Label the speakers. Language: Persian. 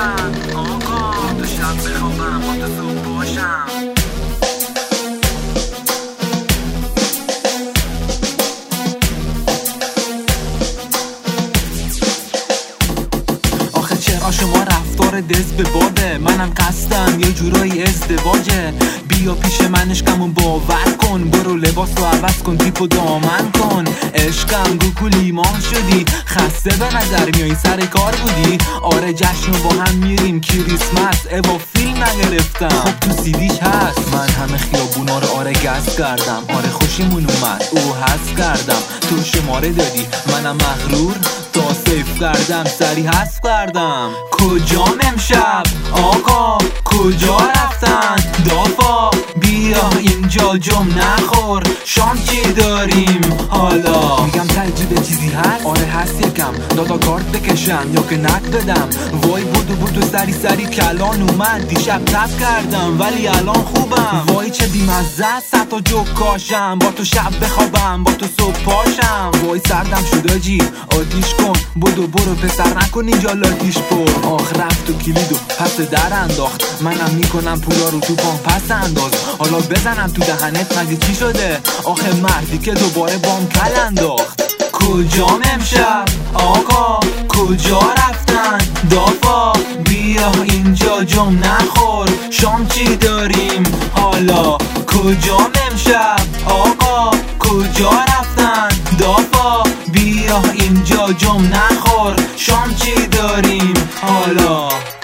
Speaker 1: رفتن آقا، تو شب بخوابم با تو صبح باشم. چرا شما رفتار دست به باده؟ منم قصدم یه جورایی ازدواجه. بیا پیش من عشقمو باور کن، برو لباس رو عوض کن، تیپو دامن کن. عشقم گوکو لیمان شدی، خسته به نظر میای سر کار بودی. آره جشنو با هم میریم کریسمس، اوا فیلم نگرفتم خب تو سیدیش هست. من همه خیابونا رو آره گز کردم، آره خوشیمون اومد او هست کردم. تو شماره دادی منم مغرور، تا سیف کردم سری حذف کردم. کجام امشب آقا، کجا رفتن دافا؟ بیا اینجا جم نخور، شام چی داریم حالا؟ میگم تجربه چیزی هست؟ آره هست یکم، دادا کارت بکشم یا که نک بدم. وای بودو سری کلان اومد، دیشب تب کردم ولی الان خوبم. وای چه بیمزه ست تا جو کاشم، با تو شب بخوابم با تو صبح پاشم. وای سردم شد آجی آتیش کن، برو پسر نکن اینجا لاتیش پر. آخ رفت و کلیدو پس در انداخت، منم میکنم پولا رو تو پام پس انداز. حالا بزنم تو دهنت مگه چی شده؟ آخه مردی که دوباره بام کل انداخت. کجام امشب آقا، کجا رفتن دافا؟ بیا اینجا جم نخور، شام چی داریم حالا؟ کجام امشب آقا، کجا رفتن دافا؟ بیا اینجا جم نخور، شام چی داریم حالا؟